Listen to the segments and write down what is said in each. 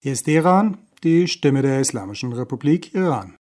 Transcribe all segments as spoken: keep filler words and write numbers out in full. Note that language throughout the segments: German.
Hier ist Iran, die Stimme der Islamischen Republik Iran.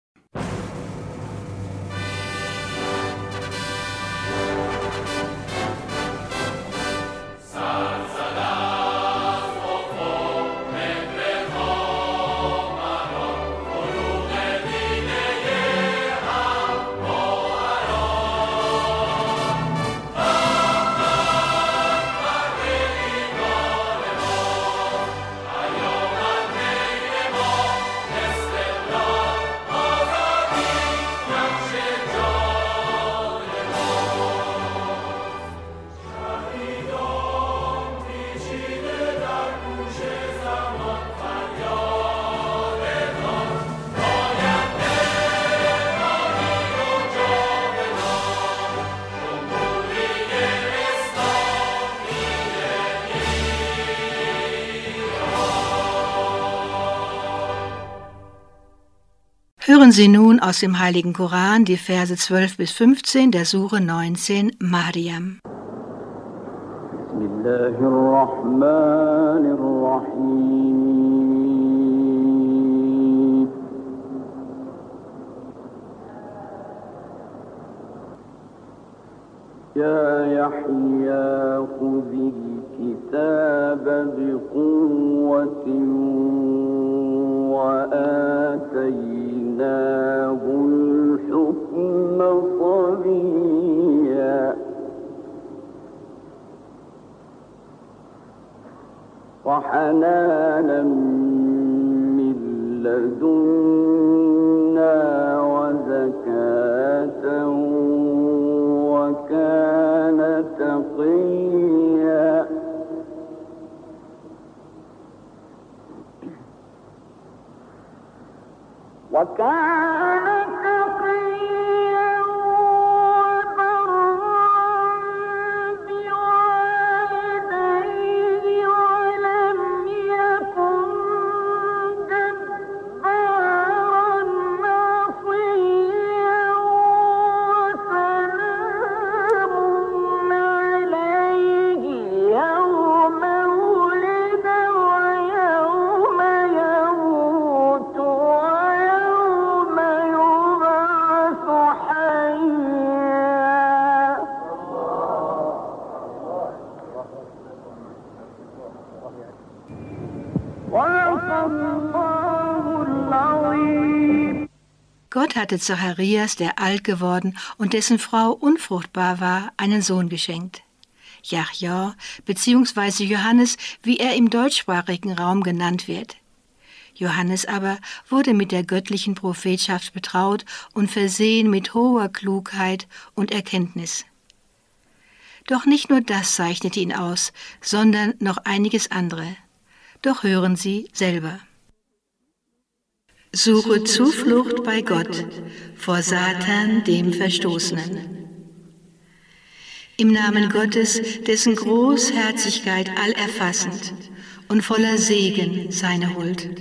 Hören Sie nun aus dem Heiligen Koran die Verse zwölf bis fünfzehn der Sure neunzehn, Maryam. Bismillahirrahmanirrahim. Ya Yahya khudhil kitaba biquwwatin wa آتيناه الحكم صبيا وحنانا من لدنا وزكاة وكان تقيا وكان تقيا وبرا بوالديه ولم يكن جبارا عصيا وسلام عليه يوم ولد ويوم يموت Gott hatte Zacharias, der alt geworden und dessen Frau unfruchtbar war, einen Sohn geschenkt. Jahja bzw. Johannes, wie er im deutschsprachigen Raum genannt wird. Johannes aber wurde mit der göttlichen Prophetschaft betraut und versehen mit hoher Klugheit und Erkenntnis. Doch nicht nur das zeichnete ihn aus, sondern noch einiges andere. Doch hören Sie selber. Suche Zuflucht bei Gott vor Satan, dem Verstoßenen. Im Namen Gottes, dessen Großherzigkeit allerfassend und voller Segen seine Huld.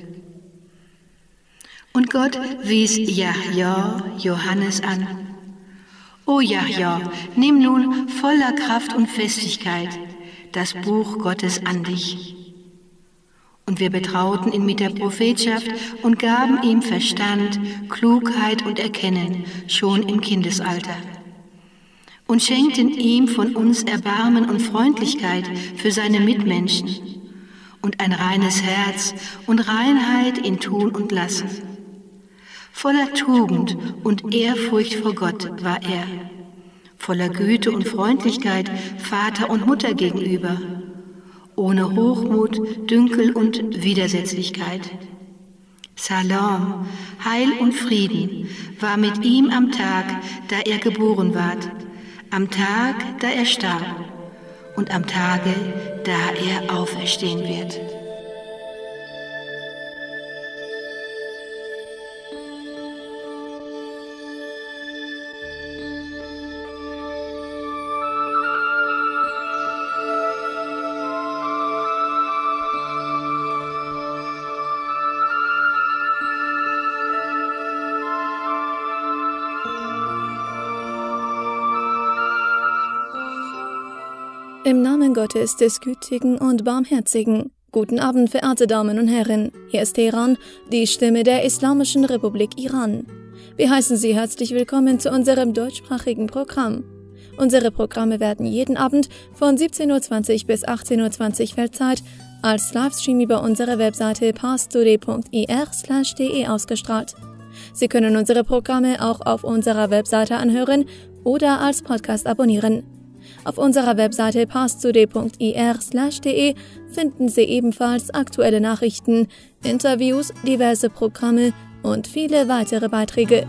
Und Gott wies Jahja, Johannes an. O Jahja, nimm nun voller Kraft und Festigkeit das Buch Gottes an dich. Und wir betrauten ihn mit der Prophetschaft und gaben ihm Verstand, Klugheit und Erkennen schon im Kindesalter. Und schenkten ihm von uns Erbarmen und Freundlichkeit für seine Mitmenschen und ein reines Herz und Reinheit in Tun und Lassen. Voller Tugend und Ehrfurcht vor Gott war er, voller Güte und Freundlichkeit Vater und Mutter gegenüber, ohne Hochmut, Dünkel und Widersetzlichkeit. Salam, Heil und Frieden war mit ihm am Tag, da er geboren ward, am Tag, da er starb und am Tage, da er auferstehen wird. Im Namen Gottes des Gütigen und Barmherzigen. Guten Abend, verehrte Damen und Herren. Hier ist Teheran, die Stimme der Islamischen Republik Iran. Wir heißen Sie herzlich willkommen zu unserem deutschsprachigen Programm. Unsere Programme werden jeden Abend von siebzehn Uhr zwanzig bis achtzehn Uhr zwanzig Weltzeit als Livestream über unsere Webseite parstoday punkt ir slash de ausgestrahlt. Sie können unsere Programme auch auf unserer Webseite anhören oder als Podcast abonnieren. Auf unserer Webseite parstoday punkt ir slash de finden Sie ebenfalls aktuelle Nachrichten, Interviews, diverse Programme und viele weitere Beiträge.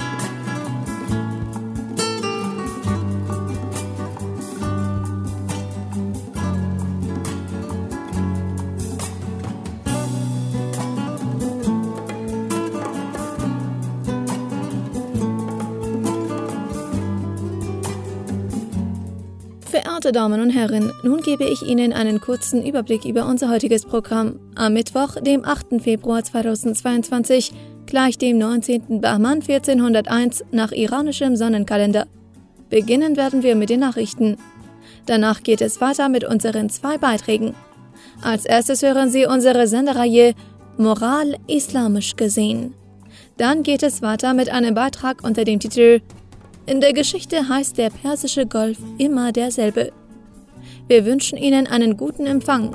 Verehrte Damen und Herren, nun gebe ich Ihnen einen kurzen Überblick über unser heutiges Programm. Am Mittwoch, dem achten Februar zweitausendzweiundzwanzig, gleich dem neunzehnten Bahman vierzehnhunderteins nach iranischem Sonnenkalender. Beginnen werden wir mit den Nachrichten. Danach geht es weiter mit unseren zwei Beiträgen. Als erstes hören Sie unsere Sendereihe Moral islamisch gesehen. Dann geht es weiter mit einem Beitrag unter dem Titel In der Geschichte heißt der Persische Golf immer derselbe. Wir wünschen Ihnen einen guten Empfang.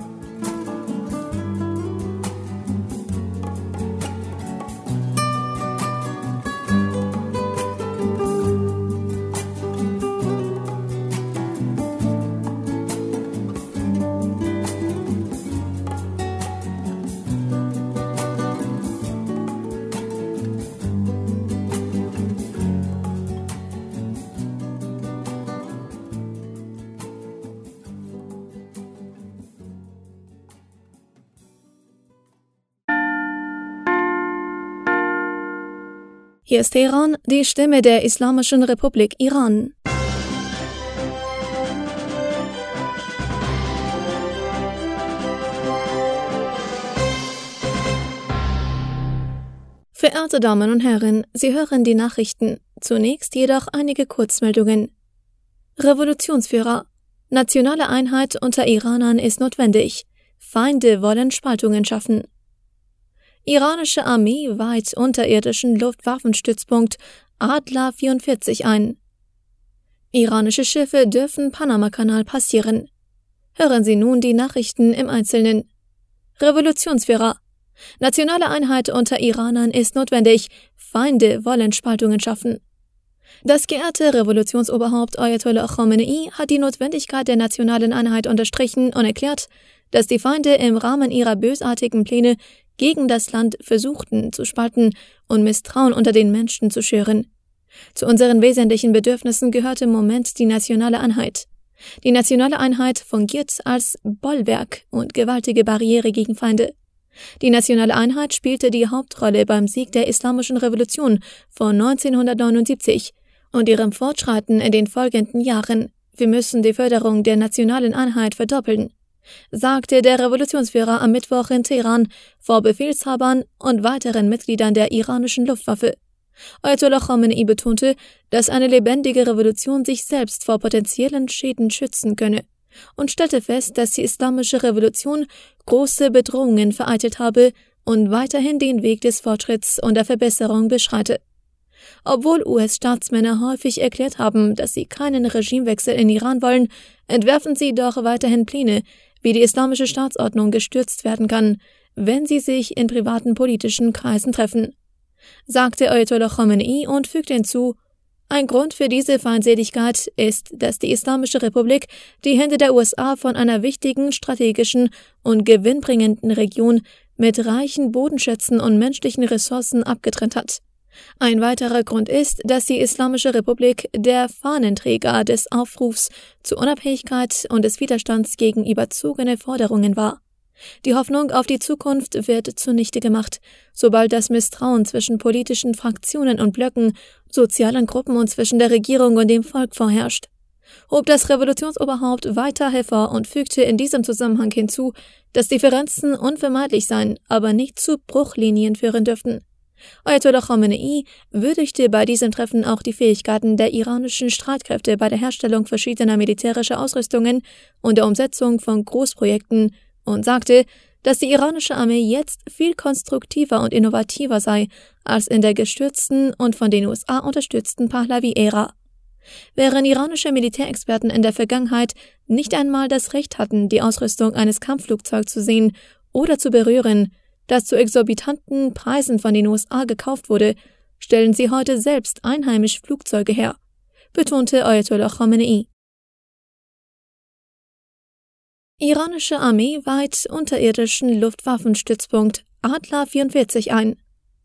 Hier ist Teheran, die Stimme der Islamischen Republik Iran. Verehrte Damen und Herren, Sie hören die Nachrichten. Zunächst jedoch einige Kurzmeldungen. Revolutionsführer. Nationale Einheit unter Iranern ist notwendig. Feinde wollen Spaltungen schaffen. Iranische Armee weiht unterirdischen Luftwaffenstützpunkt Adler vierundvierzig ein. Iranische Schiffe dürfen Panamakanal passieren. Hören Sie nun die Nachrichten im Einzelnen. Revolutionsführer. Nationale Einheit unter Iranern ist notwendig. Feinde wollen Spaltungen schaffen. Das geehrte Revolutionsoberhaupt Ayatollah Khamenei hat die Notwendigkeit der nationalen Einheit unterstrichen und erklärt, dass die Feinde im Rahmen ihrer bösartigen Pläne gegen das Land versuchten zu spalten und Misstrauen unter den Menschen zu schüren. Zu unseren wesentlichen Bedürfnissen gehört im Moment die nationale Einheit. Die nationale Einheit fungiert als Bollwerk und gewaltige Barriere gegen Feinde. Die nationale Einheit spielte die Hauptrolle beim Sieg der Islamischen Revolution von neunzehnhundertneunundsiebzig und ihrem Fortschreiten in den folgenden Jahren. Wir müssen die Förderung der nationalen Einheit verdoppeln, sagte der Revolutionsführer am Mittwoch in Teheran vor Befehlshabern und weiteren Mitgliedern der iranischen Luftwaffe. Ayatollah Khamenei betonte, dass eine lebendige Revolution sich selbst vor potenziellen Schäden schützen könne und stellte fest, dass die islamische Revolution große Bedrohungen vereitelt habe und weiterhin den Weg des Fortschritts und der Verbesserung beschreite. Obwohl U S-Staatsmänner häufig erklärt haben, dass sie keinen Regimewechsel in Iran wollen, entwerfen sie doch weiterhin Pläne, wie die islamische Staatsordnung gestürzt werden kann, wenn sie sich in privaten politischen Kreisen treffen, sagte Ayatollah Khamenei und fügte hinzu, ein Grund für diese Feindseligkeit ist, dass die Islamische Republik die Hände der U S A von einer wichtigen, strategischen und gewinnbringenden Region mit reichen Bodenschätzen und menschlichen Ressourcen abgetrennt hat. Ein weiterer Grund ist, dass die Islamische Republik der Fahnenträger des Aufrufs zur Unabhängigkeit und des Widerstands gegen überzogene Forderungen war. Die Hoffnung auf die Zukunft wird zunichte gemacht, sobald das Misstrauen zwischen politischen Fraktionen und Blöcken, sozialen Gruppen und zwischen der Regierung und dem Volk vorherrscht, hob das Revolutionsoberhaupt weiter hervor und fügte in diesem Zusammenhang hinzu, dass Differenzen unvermeidlich seien, aber nicht zu Bruchlinien führen dürften. Ayatollah Khamenei würdigte bei diesem Treffen auch die Fähigkeiten der iranischen Streitkräfte bei der Herstellung verschiedener militärischer Ausrüstungen und der Umsetzung von Großprojekten und sagte, dass die iranische Armee jetzt viel konstruktiver und innovativer sei als in der gestürzten und von den U S A unterstützten Pahlavi-Ära. Während iranische Militärexperten in der Vergangenheit nicht einmal das Recht hatten, die Ausrüstung eines Kampfflugzeugs zu sehen oder zu berühren, das zu exorbitanten Preisen von den U S A gekauft wurde, stellen sie heute selbst einheimisch Flugzeuge her, betonte Ayatollah Khamenei. Iranische Armee weiht unterirdischen Luftwaffenstützpunkt Adler vierundvierzig ein.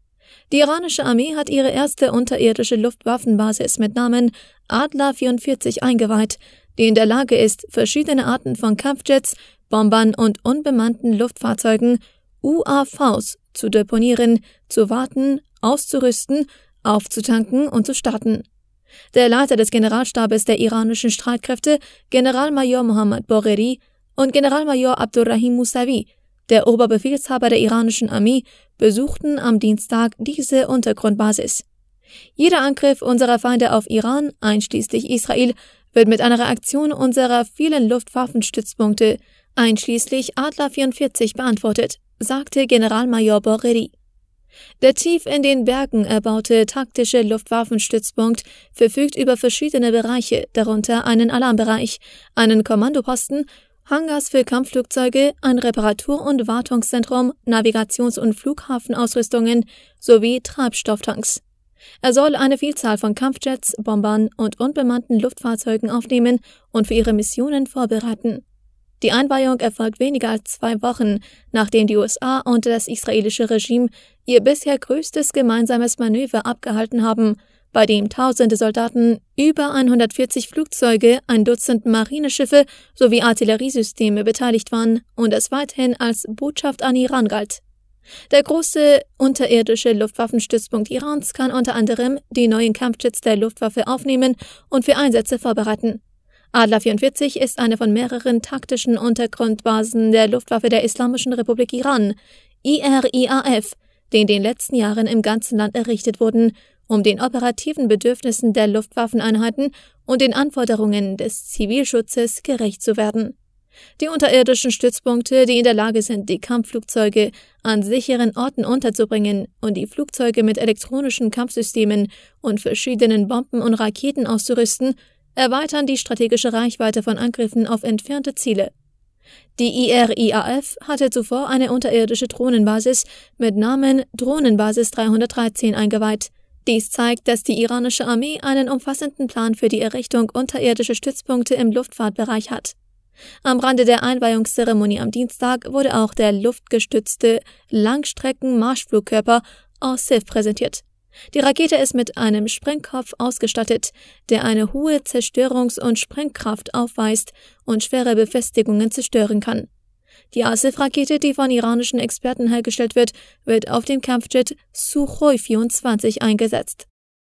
Die iranische Armee hat ihre erste unterirdische Luftwaffenbasis mit Namen Adler vierundvierzig eingeweiht, die in der Lage ist, verschiedene Arten von Kampfjets, Bombern und unbemannten Luftfahrzeugen U A Vs zu deponieren, zu warten, auszurüsten, aufzutanken und zu starten. Der Leiter des Generalstabes der iranischen Streitkräfte, Generalmajor Mohammad Bogheri, und Generalmajor Abdurrahim Musavi, der Oberbefehlshaber der iranischen Armee, besuchten am Dienstag diese Untergrundbasis. Jeder Angriff unserer Feinde auf Iran, einschließlich Israel, wird mit einer Reaktion unserer vielen Luftwaffenstützpunkte, einschließlich Adler vierundvierzig, beantwortet, sagte Generalmajor Bogheri. Der tief in den Bergen erbaute taktische Luftwaffenstützpunkt verfügt über verschiedene Bereiche, darunter einen Alarmbereich, einen Kommandoposten, Hangars für Kampfflugzeuge, ein Reparatur- und Wartungszentrum, Navigations- und Flughafenausrüstungen sowie Treibstofftanks. Er soll eine Vielzahl von Kampfjets, Bombern und unbemannten Luftfahrzeugen aufnehmen und für ihre Missionen vorbereiten. Die Einweihung erfolgt weniger als zwei Wochen, nachdem die U S A und das israelische Regime ihr bisher größtes gemeinsames Manöver abgehalten haben, bei dem tausende Soldaten, über hundertvierzig Flugzeuge, ein Dutzend Marineschiffe sowie Artilleriesysteme beteiligt waren und es weiterhin als Botschaft an Iran galt. Der große unterirdische Luftwaffenstützpunkt Irans kann unter anderem die neuen Kampfjets der Luftwaffe aufnehmen und für Einsätze vorbereiten. Adler vierundvierzig ist eine von mehreren taktischen Untergrundbasen der Luftwaffe der Islamischen Republik Iran, I R I A F, die in den letzten Jahren im ganzen Land errichtet wurden, um den operativen Bedürfnissen der Luftwaffeneinheiten und den Anforderungen des Zivilschutzes gerecht zu werden. Die unterirdischen Stützpunkte, die in der Lage sind, die Kampfflugzeuge an sicheren Orten unterzubringen und die Flugzeuge mit elektronischen Kampfsystemen und verschiedenen Bomben und Raketen auszurüsten, erweitern die strategische Reichweite von Angriffen auf entfernte Ziele. Die I R I A F hatte zuvor eine unterirdische Drohnenbasis mit Namen Drohnenbasis dreihundertdreizehn eingeweiht. Dies zeigt, dass die iranische Armee einen umfassenden Plan für die Errichtung unterirdischer Stützpunkte im Luftfahrtbereich hat. Am Rande der Einweihungszeremonie am Dienstag wurde auch der luftgestützte Langstrecken-Marschflugkörper Asif präsentiert. Die Rakete ist mit einem Sprengkopf ausgestattet, der eine hohe Zerstörungs- und Sprengkraft aufweist und schwere Befestigungen zerstören kann. Die Asif-Rakete, die von iranischen Experten hergestellt wird, wird auf dem Kampfjet Sukhoi vierundzwanzig eingesetzt.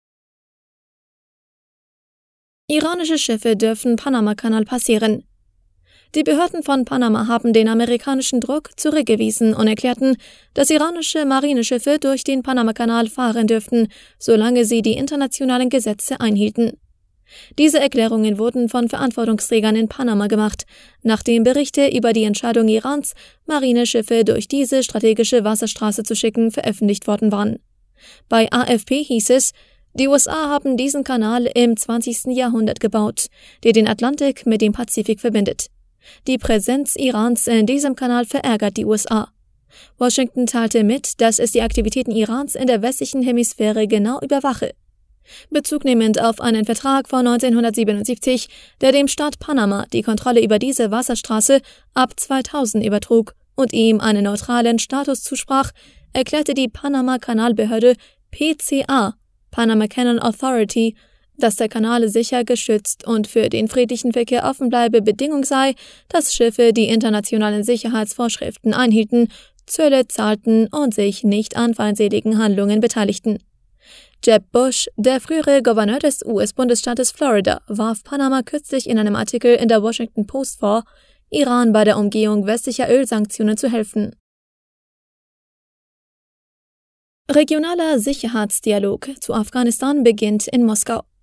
Iranische Schiffe dürfen Panamakanal passieren. Die Behörden von Panama haben den amerikanischen Druck zurückgewiesen und erklärten, dass iranische Marineschiffe durch den Panamakanal fahren dürften, solange sie die internationalen Gesetze einhielten. Diese Erklärungen wurden von Verantwortungsträgern in Panama gemacht, nachdem Berichte über die Entscheidung Irans, Marineschiffe durch diese strategische Wasserstraße zu schicken, veröffentlicht worden waren. Bei A F P hieß es, die U S A haben diesen Kanal im zwanzigsten Jahrhundert gebaut, der den Atlantik mit dem Pazifik verbindet. Die Präsenz Irans in diesem Kanal verärgert die U S A. Washington teilte mit, dass es die Aktivitäten Irans in der westlichen Hemisphäre genau überwache. Bezugnehmend auf einen Vertrag von neunzehnhundertsiebenundsiebzig, der dem Staat Panama die Kontrolle über diese Wasserstraße ab zweitausend übertrug und ihm einen neutralen Status zusprach, erklärte die Panama-Kanalbehörde P C A, Panama Canal Authority, dass der Kanal sicher geschützt und für den friedlichen Verkehr offen bleibe, Bedingung sei, dass Schiffe die internationalen Sicherheitsvorschriften einhielten, Zölle zahlten und sich nicht an feindseligen Handlungen beteiligten. Jeb Bush, der frühere Gouverneur des U S-Bundesstaates Florida, warf Panama kürzlich in einem Artikel in der Washington Post vor, Iran bei der Umgehung westlicher Ölsanktionen zu helfen. Regionaler Sicherheitsdialog zu Afghanistan beginnt in Moskau.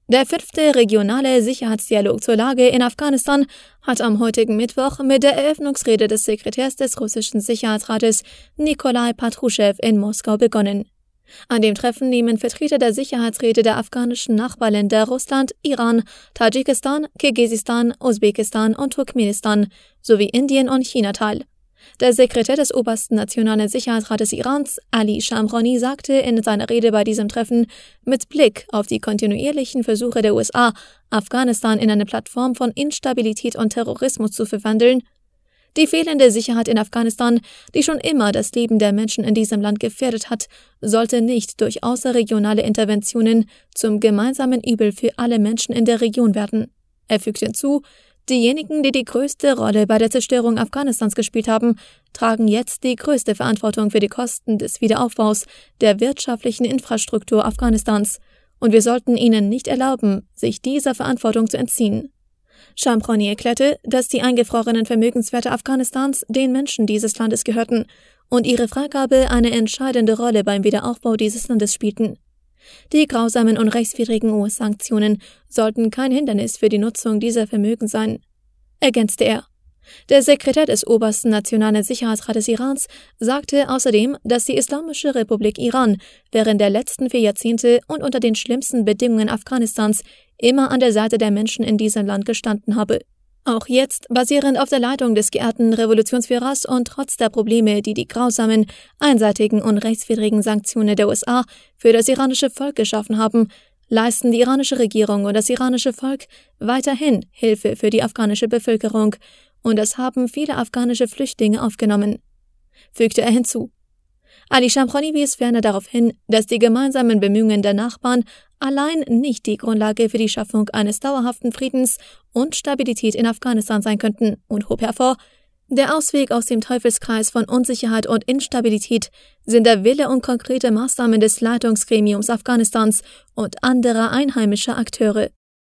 Der fünfte regionale Sicherheitsdialog zur Lage in Afghanistan hat am heutigen Mittwoch mit der Eröffnungsrede des Sekretärs des russischen Sicherheitsrates Nikolai Patruschew in Moskau begonnen. An dem Treffen nehmen Vertreter der Sicherheitsräte der afghanischen Nachbarländer Russland, Iran, Tadschikistan, Kirgisistan, Usbekistan und Turkmenistan sowie Indien und China teil. Der Sekretär des obersten Nationalen Sicherheitsrates Irans, Ali Shamkhani, sagte in seiner Rede bei diesem Treffen, mit Blick auf die kontinuierlichen Versuche der U S A, Afghanistan in eine Plattform von Instabilität und Terrorismus zu verwandeln: Die fehlende Sicherheit in Afghanistan, die schon immer das Leben der Menschen in diesem Land gefährdet hat, sollte nicht durch außerregionale Interventionen zum gemeinsamen Übel für alle Menschen in der Region werden. Er fügte hinzu, diejenigen, die die größte Rolle bei der Zerstörung Afghanistans gespielt haben, tragen jetzt die größte Verantwortung für die Kosten des Wiederaufbaus der wirtschaftlichen Infrastruktur Afghanistans, und wir sollten ihnen nicht erlauben, sich dieser Verantwortung zu entziehen. Shamkhani erklärte, dass die eingefrorenen Vermögenswerte Afghanistans den Menschen dieses Landes gehörten und ihre Freigabe eine entscheidende Rolle beim Wiederaufbau dieses Landes spielten. Die grausamen und rechtswidrigen U S-Sanktionen sollten kein Hindernis für die Nutzung dieser Vermögen sein, ergänzte er. Der Sekretär des obersten Nationalen Sicherheitsrates Irans sagte außerdem, dass die Islamische Republik Iran während der letzten vier Jahrzehnte und unter den schlimmsten Bedingungen Afghanistans immer an der Seite der Menschen in diesem Land gestanden habe. Auch jetzt, basierend auf der Leitung des geehrten Revolutionsführers und trotz der Probleme, die die grausamen, einseitigen und rechtswidrigen Sanktionen der U S A für das iranische Volk geschaffen haben, leisten die iranische Regierung und das iranische Volk weiterhin Hilfe für die afghanische Bevölkerung, und es haben viele afghanische Flüchtlinge aufgenommen, fügte er hinzu. Ali Shamkhani wies ferner darauf hin, dass die gemeinsamen Bemühungen der Nachbarn allein nicht die Grundlage für die Schaffung eines dauerhaften Friedens und Stabilität in Afghanistan sein könnten, und hob hervor, der Ausweg aus dem Teufelskreis von Unsicherheit und Instabilität sind der Wille und konkrete Maßnahmen des Leitungsgremiums Afghanistans und anderer einheimischer Akteure.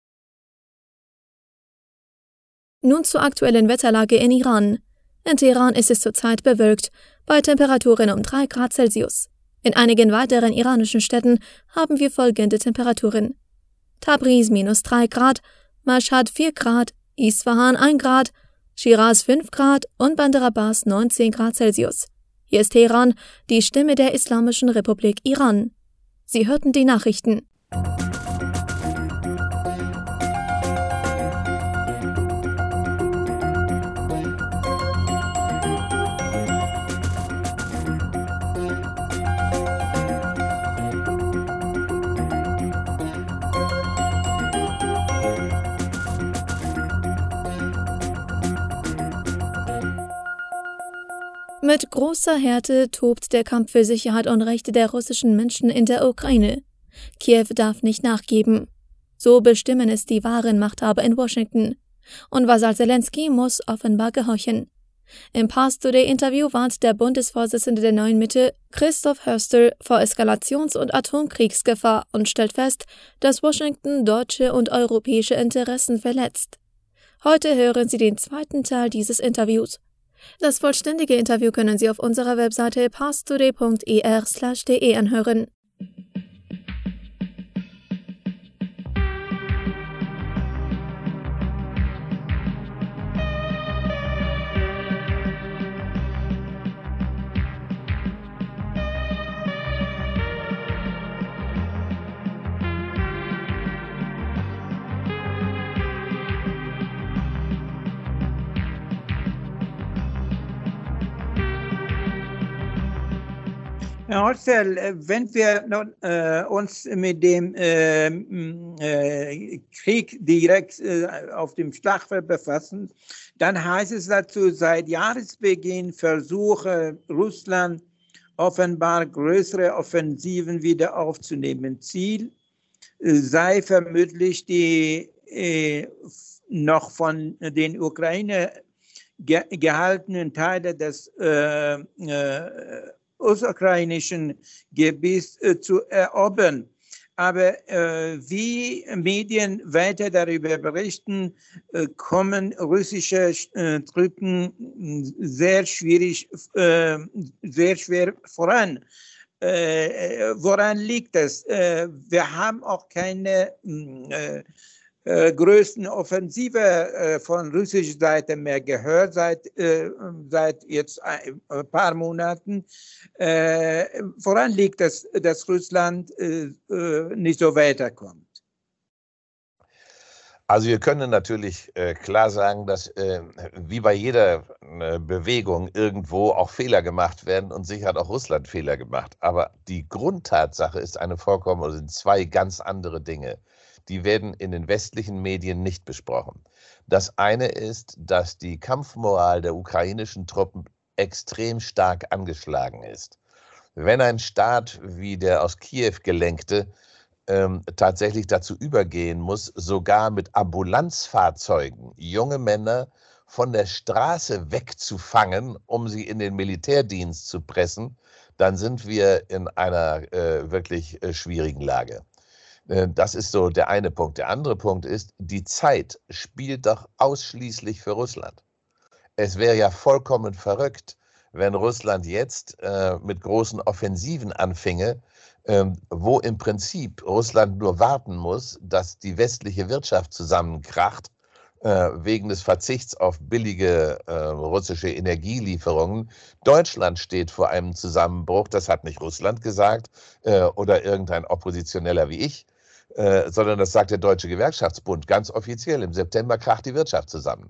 Nun zur aktuellen Wetterlage in Iran. In Teheran ist es zurzeit bewölkt, bei Temperaturen um drei Grad Celsius. In einigen weiteren iranischen Städten haben wir folgende Temperaturen: Tabriz minus drei Grad, Mashhad vier Grad, Isfahan ein Grad, Shiraz fünf Grad und Bandar Abbas neunzehn Grad Celsius. Hier ist Teheran, die Stimme der Islamischen Republik Iran. Sie hörten die Nachrichten. Mit großer Härte tobt der Kampf für Sicherheit und Rechte der russischen Menschen in der Ukraine. Kiew darf nicht nachgeben. So bestimmen es die wahren Machthaber in Washington. Und Vasal Zelensky muss offenbar gehorchen. Im Pars Today-Interview warnt der Bundesvorsitzende der Neuen Mitte, Christoph Höster, vor Eskalations- und Atomkriegsgefahr und stellt fest, dass Washington deutsche und europäische Interessen verletzt. Heute hören Sie den zweiten Teil dieses Interviews. Das vollständige Interview können Sie auf unserer Webseite parstoday punkt e r slash de anhören. Marcel, wenn wir nun, äh, uns mit dem äh, äh, Krieg direkt äh, auf dem Schlachtfeld befassen, dann heißt es dazu, seit Jahresbeginn versuche Russland offenbar größere Offensiven wieder aufzunehmen. Ziel äh, sei vermutlich die äh, noch von den Ukraine ge gehaltenen Teile des äh, äh, ostukrainischen Gebiets äh, zu erobern. Aber äh, wie Medien weiter darüber berichten, äh, kommen russische äh, Truppen sehr schwierig, äh, sehr schwer voran. Äh, woran liegt das? Äh, wir haben auch keine äh, äh, größten Offensive äh, von russischer Seite mehr gehört seit, äh, seit jetzt ein paar Monaten. Äh, woran liegt das, dass Russland äh, nicht so weiterkommt? Also wir können natürlich äh, klar sagen, dass äh, wie bei jeder äh, Bewegung irgendwo auch Fehler gemacht werden und sicher hat auch Russland Fehler gemacht. Aber die Grundtatsache ist eine vollkommen, oder sind zwei ganz andere Dinge. Die werden in den westlichen Medien nicht besprochen. Das eine ist, dass die Kampfmoral der ukrainischen Truppen extrem stark angeschlagen ist. Wenn ein Staat wie der aus Kiew gelenkte Ähm, tatsächlich dazu übergehen muss, sogar mit Ambulanzfahrzeugen junge Männer von der Straße wegzufangen, um sie in den Militärdienst zu pressen, dann sind wir in einer äh, wirklich äh, schwierigen Lage. Äh, das ist so der eine Punkt. Der andere Punkt ist, die Zeit spielt doch ausschließlich für Russland. Es wäre ja vollkommen verrückt, wenn Russland jetzt äh, mit großen Offensiven anfinge, Ähm, wo im Prinzip Russland nur warten muss, dass die westliche Wirtschaft zusammenkracht, äh, wegen des Verzichts auf billige äh, russische Energielieferungen. Deutschland steht vor einem Zusammenbruch, das hat nicht Russland gesagt äh, oder irgendein Oppositioneller wie ich, äh, sondern das sagt der Deutsche Gewerkschaftsbund ganz offiziell. Im September kracht die Wirtschaft zusammen.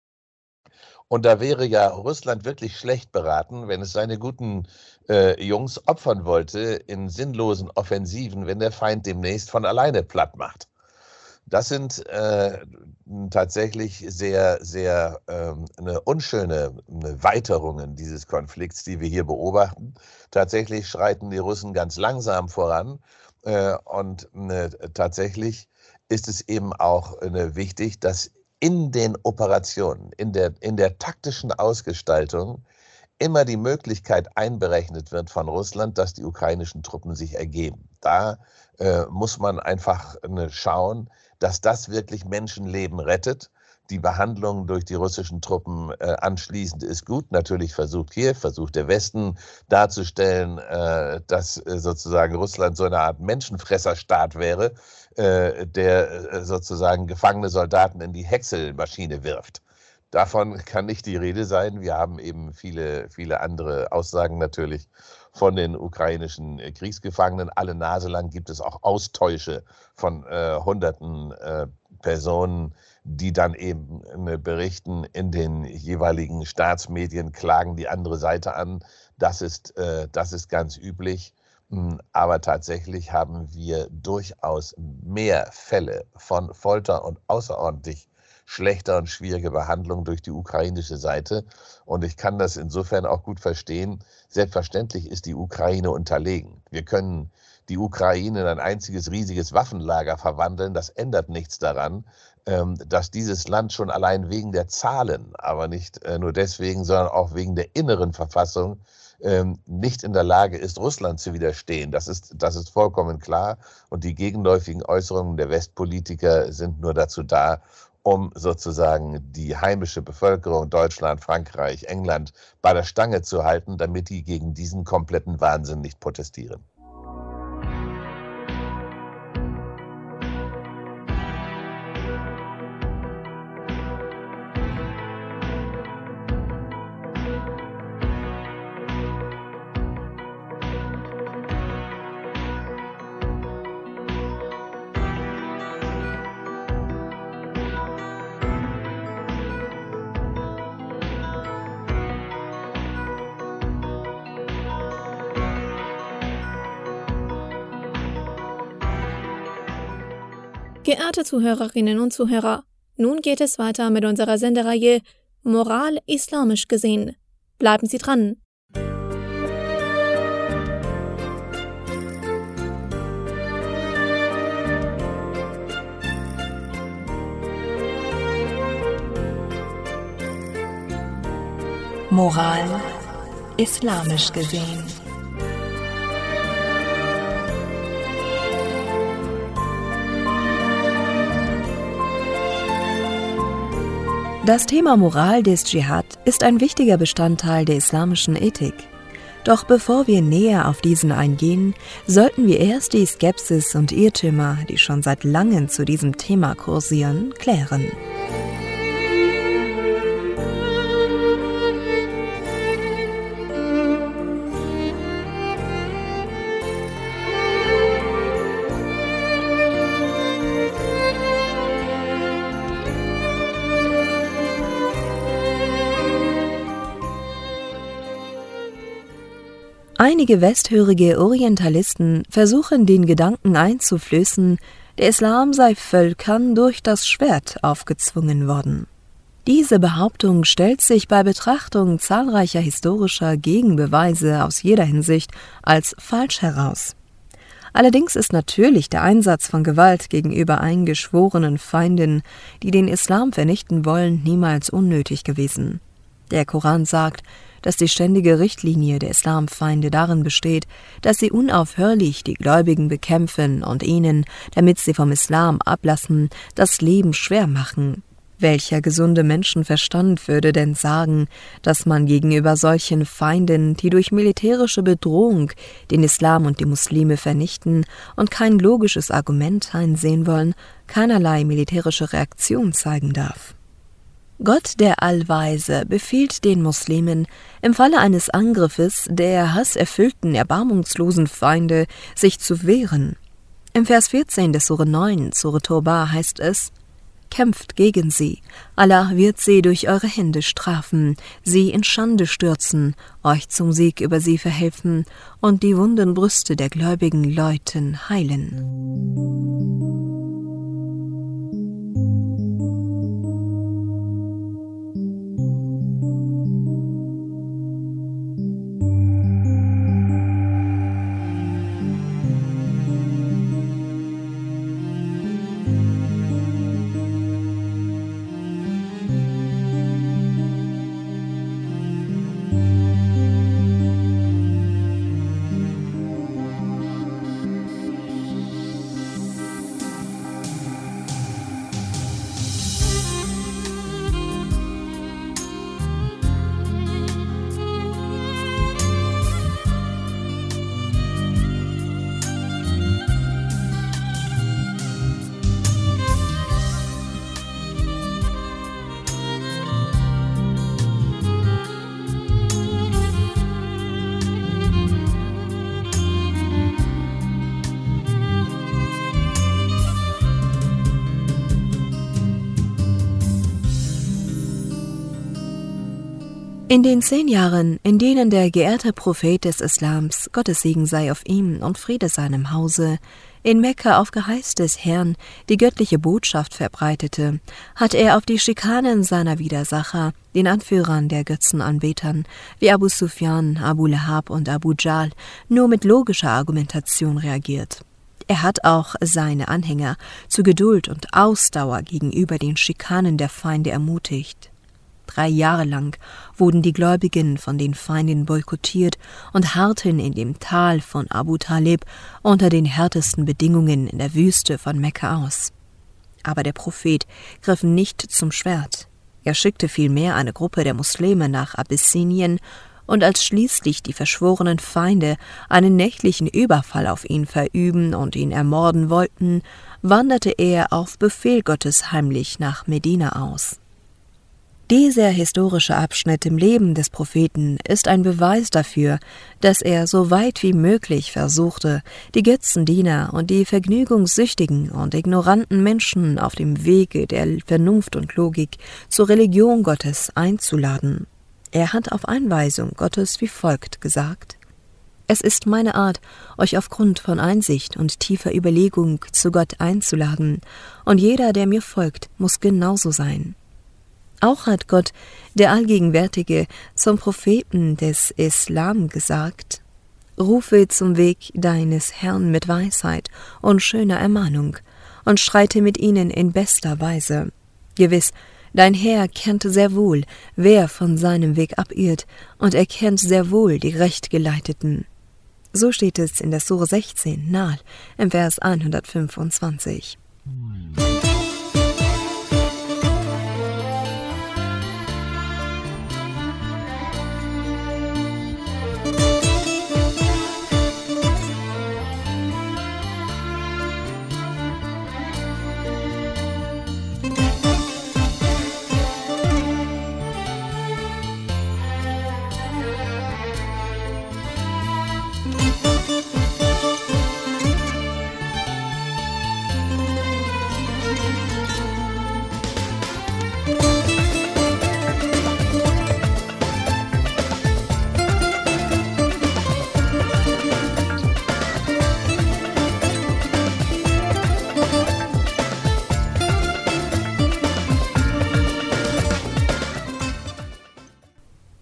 Und da wäre ja Russland wirklich schlecht beraten, wenn es seine guten äh, Jungs opfern wollte in sinnlosen Offensiven, wenn der Feind demnächst von alleine platt macht. Das sind äh, tatsächlich sehr, sehr ähm, eine unschöne eine Weiterungen dieses Konflikts, die wir hier beobachten. Tatsächlich schreiten die Russen ganz langsam voran äh, und äh, tatsächlich ist es eben auch äh, wichtig, dass in den Operationen, in der, in der taktischen Ausgestaltung immer die Möglichkeit einberechnet wird von Russland, dass die ukrainischen Truppen sich ergeben. Da äh, muss man einfach äh, schauen, dass das wirklich Menschenleben rettet. Die Behandlung durch die russischen Truppen äh, anschließend ist gut. Natürlich versucht Kiew, versucht der Westen darzustellen, äh, dass äh, sozusagen Russland so eine Art Menschenfresserstaat wäre, äh, der äh, sozusagen gefangene Soldaten in die Häckselmaschine wirft. Davon kann nicht die Rede sein. Wir haben eben viele, viele andere Aussagen natürlich von den ukrainischen äh, Kriegsgefangenen. Alle Nase lang gibt es auch Austäusche von äh, hunderten äh, Personen, die dann eben äh, berichten, in den jeweiligen Staatsmedien klagen die andere Seite an. Das ist, äh, das ist ganz üblich. Aber tatsächlich haben wir durchaus mehr Fälle von Folter und außerordentlich schlechter und schwieriger Behandlung durch die ukrainische Seite. Und ich kann das insofern auch gut verstehen. Selbstverständlich ist die Ukraine unterlegen. Wir können die Ukraine in ein einziges riesiges Waffenlager verwandeln. Das ändert nichts daran, dass dieses Land schon allein wegen der Zahlen, aber nicht nur deswegen, sondern auch wegen der inneren Verfassung, nicht in der Lage ist, Russland zu widerstehen. Das ist, das ist vollkommen klar. Und die gegenläufigen Äußerungen der Westpolitiker sind nur dazu da, um sozusagen die heimische Bevölkerung, Deutschland, Frankreich, England, bei der Stange zu halten, damit die gegen diesen kompletten Wahnsinn nicht protestieren. Geehrte Zuhörerinnen und Zuhörer, nun geht es weiter mit unserer Sendereihe Moral islamisch gesehen. Bleiben Sie dran! Moral islamisch gesehen. Das Thema Moral des Dschihad ist ein wichtiger Bestandteil der islamischen Ethik. Doch bevor wir näher auf diesen eingehen, sollten wir erst die Skepsis und Irrtümer, die schon seit langem zu diesem Thema kursieren, klären. Einige westhörige Orientalisten versuchen den Gedanken einzuflößen, der Islam sei Völkern durch das Schwert aufgezwungen worden. Diese Behauptung stellt sich bei Betrachtung zahlreicher historischer Gegenbeweise aus jeder Hinsicht als falsch heraus. Allerdings ist natürlich der Einsatz von Gewalt gegenüber eingeschworenen Feinden, die den Islam vernichten wollen, niemals unnötig gewesen. Der Koran sagt, dass die ständige Richtlinie der Islamfeinde darin besteht, dass sie unaufhörlich die Gläubigen bekämpfen und ihnen, damit sie vom Islam ablassen, das Leben schwer machen. Welcher gesunde Menschenverstand würde denn sagen, dass man gegenüber solchen Feinden, die durch militärische Bedrohung den Islam und die Muslime vernichten und kein logisches Argument einsehen wollen, keinerlei militärische Reaktion zeigen darf? Gott, der Allweise, befiehlt den Muslimen, im Falle eines Angriffes der hasserfüllten, erbarmungslosen Feinde sich zu wehren. Im Vers vierzehn des Sure neun, Sure Toba, heißt es: Kämpft gegen sie, Allah wird sie durch eure Hände strafen, sie in Schande stürzen, euch zum Sieg über sie verhelfen und die wunden Brüste der gläubigen Leuten heilen. In den zehn Jahren, in denen der geehrte Prophet des Islams, Gottes Segen sei auf ihm und Friede seinem Hause, in Mekka auf Geheiß des Herrn die göttliche Botschaft verbreitete, hat er auf die Schikanen seiner Widersacher, den Anführern der Götzenanbetern, wie Abu Sufyan, Abu Lahab und Abu Jahl, nur mit logischer Argumentation reagiert. Er hat auch seine Anhänger zu Geduld und Ausdauer gegenüber den Schikanen der Feinde ermutigt. Drei Jahre lang wurden die Gläubigen von den Feinden boykottiert und harrten in dem Tal von Abu Talib unter den härtesten Bedingungen in der Wüste von Mekka aus. Aber der Prophet griff nicht zum Schwert. Er schickte vielmehr eine Gruppe der Muslime nach Abyssinien, und als schließlich die verschworenen Feinde einen nächtlichen Überfall auf ihn verüben und ihn ermorden wollten, wanderte er auf Befehl Gottes heimlich nach Medina aus. Dieser historische Abschnitt im Leben des Propheten ist ein Beweis dafür, dass er so weit wie möglich versuchte, die Götzendiener und die vergnügungssüchtigen und ignoranten Menschen auf dem Wege der Vernunft und Logik zur Religion Gottes einzuladen. Er hat auf Einweisung Gottes wie folgt gesagt: Es ist meine Art, euch aufgrund von Einsicht und tiefer Überlegung zu Gott einzuladen, und jeder, der mir folgt, muss genauso sein. Auch hat Gott, der Allgegenwärtige, zum Propheten des Islam gesagt: Rufe zum Weg deines Herrn mit Weisheit und schöner Ermahnung und schreite mit ihnen in bester Weise. Gewiss, dein Herr kennt sehr wohl, wer von seinem Weg abirrt, und er kennt sehr wohl die Rechtgeleiteten. So steht es in der Sure sechzehn, Nahl, im Vers hundertfünfundzwanzig.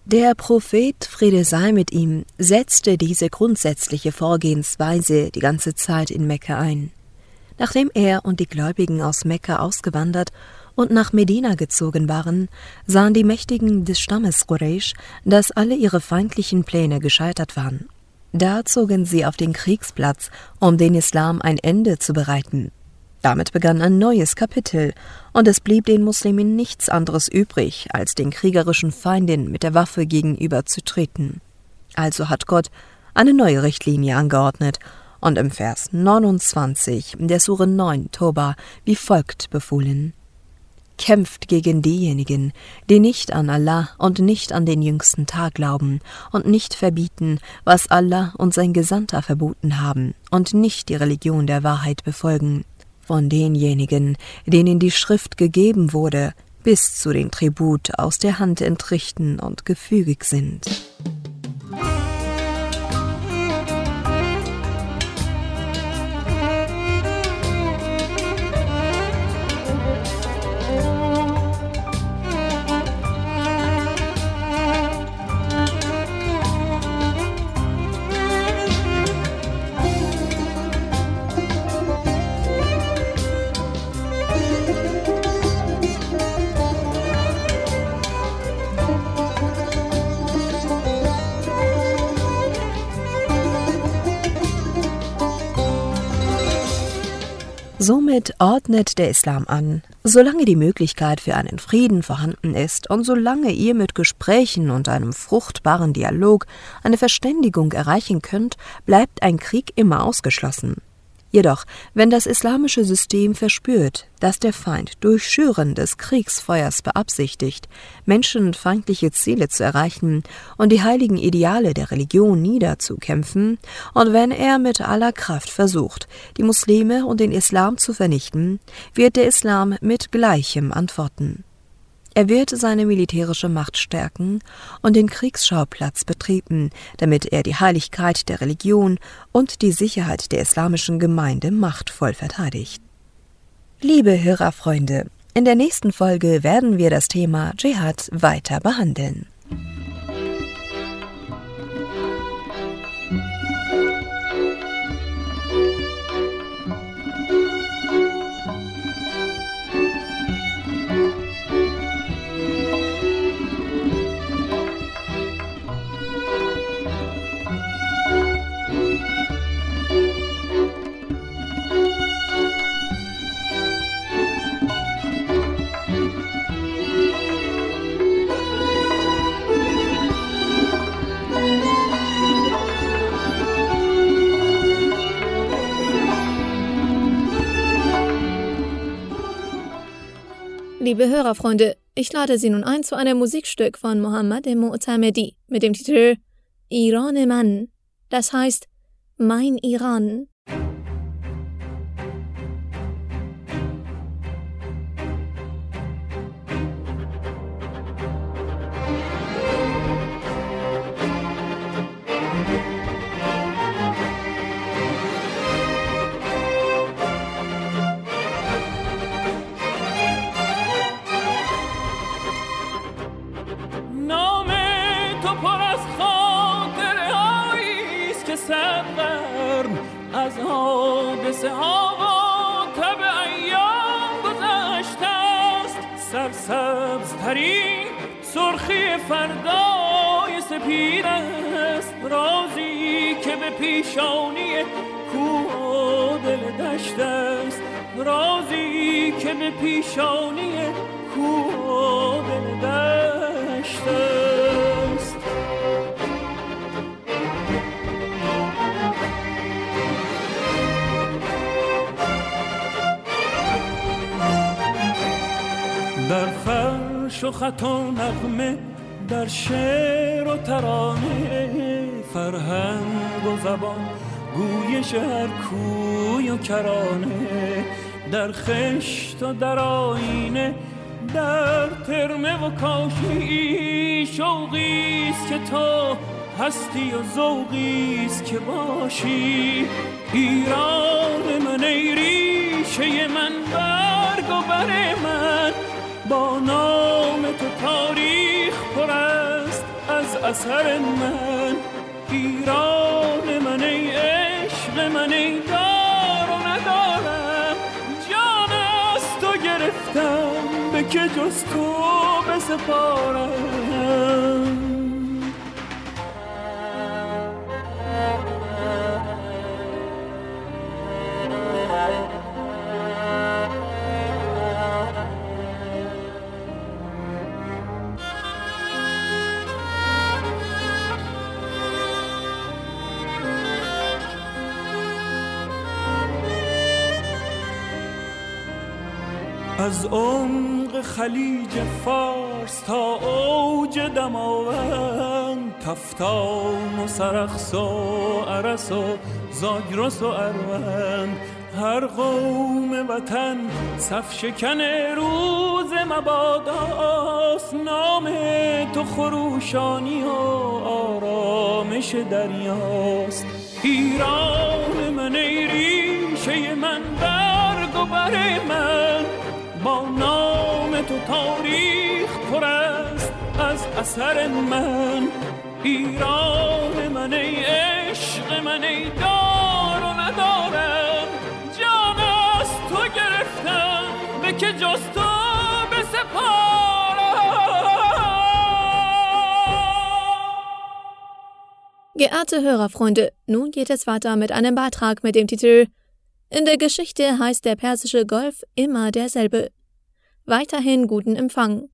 Der Prophet, Friede sei mit ihm, setzte diese grundsätzliche Vorgehensweise die ganze Zeit in Mekka ein. Nachdem er und die Gläubigen aus Mekka ausgewandert und nach Medina gezogen waren, sahen die Mächtigen des Stammes Quraysh, dass alle ihre feindlichen Pläne gescheitert waren. Da zogen sie auf den Kriegsplatz, um den Islam ein Ende zu bereiten. Damit begann ein neues Kapitel, und es blieb den Muslimen nichts anderes übrig, als den kriegerischen Feinden mit der Waffe gegenüberzutreten. Also hat Gott eine neue Richtlinie angeordnet und im Vers neunundzwanzig der Sure neun Toba wie folgt befohlen: Kämpft gegen diejenigen, die nicht an Allah und nicht an den jüngsten Tag glauben und nicht verbieten, was Allah und sein Gesandter verboten haben und nicht die Religion der Wahrheit befolgen. Von denjenigen, denen die Schrift gegeben wurde, bis zu den Tribut aus der Hand entrichten und gefügig sind. Somit ordnet der Islam an, solange die Möglichkeit für einen Frieden vorhanden ist und solange ihr mit Gesprächen und einem fruchtbaren Dialog eine Verständigung erreichen könnt, bleibt ein Krieg immer ausgeschlossen. Jedoch, wenn das islamische System verspürt, dass der Feind durch Schüren des Kriegsfeuers beabsichtigt, menschenfeindliche Ziele zu erreichen und die heiligen Ideale der Religion niederzukämpfen, und wenn er mit aller Kraft versucht, die Muslime und den Islam zu vernichten, wird der Islam mit Gleichem antworten. Er wird seine militärische Macht stärken und den Kriegsschauplatz betreten, damit er die Heiligkeit der Religion und die Sicherheit der islamischen Gemeinde machtvoll verteidigt. Liebe Hörerfreunde, in der nächsten Folge werden wir das Thema Dschihad weiter behandeln. Liebe Hörerfreunde, ich lade Sie nun ein zu einem Musikstück von Mohammad Mu'tamedi mit dem Titel Iran Man, das heißt Mein Iran. از حادثه ها و تب ایام گذشته است سرسبزترین سرخی فردای سپید است رازی که به پیشانی کوه و دل دشت است رازی که به پیشانی کوه و دل دشت است در فرش و خط و نغمه در شعر و ترانه فرهنگ و زبان گویش هر کوی و کرانه در خشت و در آینه در ترمه و کاشی شوقیست که تو هستی و ذوقیست که باشی ایران من ای ریشه من برگ و بر من با نام تو تاریخ پر است از اثر من. ایران من ای عشق من ای دار و ندارم، جان از تو گرفتم به که جز تو بسپارم. از عمق خلیج فارس تا اوج دماوند، تفتان و سرخس و ارس و زاگرس و اروند، هر قوم وطن صف شکن روز مباداست. نام تو خروشانی و آرامش دریاست. ایران من ای ریشه من، برگ و بر من، با نام تو تاریخ پر است از اثر من. ایران من ای عشق من ای دار و ندارم، جان از تو گرفتم به که جز تو بسپارم. Geehrte Hörerfreunde, nun geht es weiter mit einem Beitrag mit dem Titel In der Geschichte heißt der Persische Golf immer derselbe. Weiterhin guten Empfang.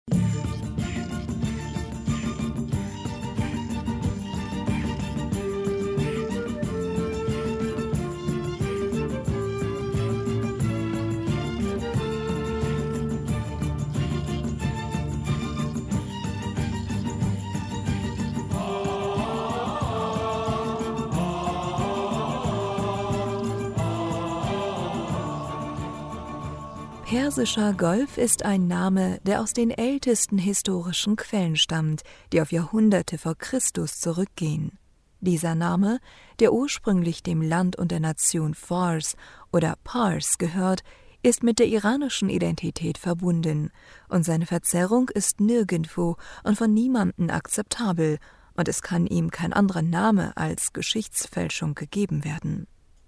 Persischer Golf ist ein Name, der aus den ältesten historischen Quellen stammt, die auf Jahrhunderte vor Christus zurückgehen. Dieser Name, der ursprünglich dem Land und der Nation Fars oder Pars gehört, ist mit der iranischen Identität verbunden, und seine Verzerrung ist nirgendwo und von niemandem akzeptabel, und es kann ihm kein anderer Name als Geschichtsfälschung gegeben werden.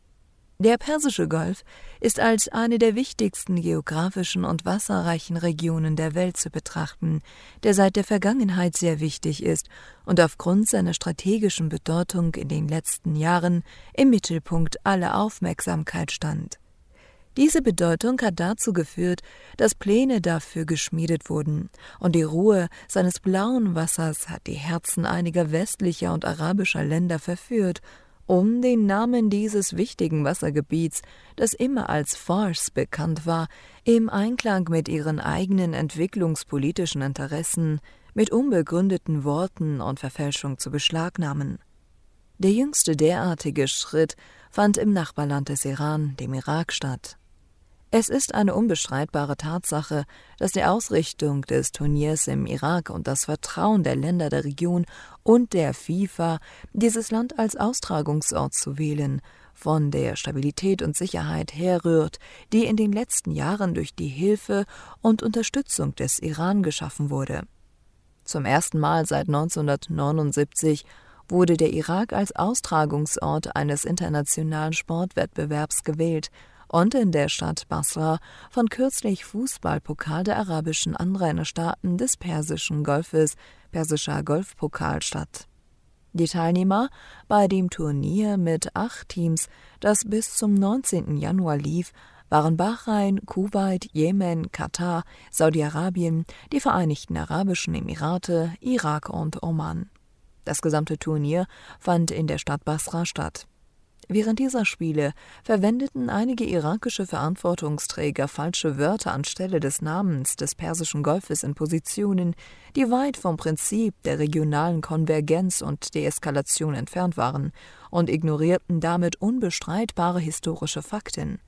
Der Persische Golf ist als eine der wichtigsten geografischen und wasserreichen Regionen der Welt zu betrachten, der seit der Vergangenheit sehr wichtig ist und aufgrund seiner strategischen Bedeutung in den letzten Jahren im Mittelpunkt aller Aufmerksamkeit stand. Diese Bedeutung hat dazu geführt, dass Pläne dafür geschmiedet wurden, und die Ruhe seines blauen Wassers hat die Herzen einiger westlicher und arabischer Länder verführt, um den Namen dieses wichtigen Wassergebiets, das immer als Fars bekannt war, im Einklang mit ihren eigenen entwicklungspolitischen Interessen, mit unbegründeten Worten und Verfälschung zu beschlagnahmen. Der jüngste derartige Schritt fand im Nachbarland des Iran, dem Irak, statt. Es ist eine unbestreitbare Tatsache, dass die Ausrichtung des Turniers im Irak und das Vertrauen der Länder der Region und der FIFA, dieses Land als Austragungsort zu wählen, von der Stabilität und Sicherheit herrührt, die in den letzten Jahren durch die Hilfe und Unterstützung des Iran geschaffen wurde. Zum ersten Mal seit neunzehnhundertneunundsiebzig wurde der Irak als Austragungsort eines internationalen Sportwettbewerbs gewählt und in der Stadt Basra von kürzlich Fußballpokal der arabischen Anrainerstaaten des Persischen Golfes, Persischer Golfpokal, statt. Die Teilnehmer bei dem Turnier mit acht Teams, das bis zum neunzehnten Januar lief, waren Bahrain, Kuwait, Jemen, Katar, Saudi-Arabien, die Vereinigten Arabischen Emirate, Irak und Oman. Das gesamte Turnier fand in der Stadt Basra statt. Während dieser Spiele verwendeten einige irakische Verantwortungsträger falsche Wörter anstelle des Namens des Persischen Golfes in Positionen, die weit vom Prinzip der regionalen Konvergenz und Deeskalation entfernt waren, und ignorierten damit unbestreitbare historische Fakten.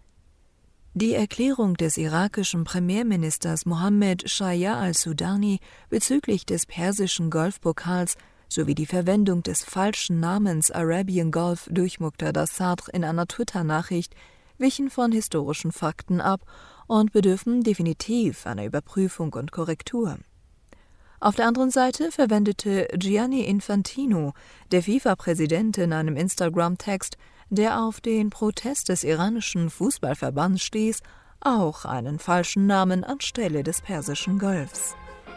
Die Erklärung des irakischen Premierministers Mohammed Shaya al-Sudani bezüglich des Persischen Golfpokals sowie die Verwendung des falschen Namens Arabian Golf durch Muqtada Sadr in einer Twitter-Nachricht wichen von historischen Fakten ab und bedürfen definitiv einer Überprüfung und Korrektur. Auf der anderen Seite verwendete Gianni Infantino, der FIFA-Präsident, in einem Instagram-Text, der auf den Protest des iranischen Fußballverbands stieß, auch einen falschen Namen anstelle des Persischen Golfs.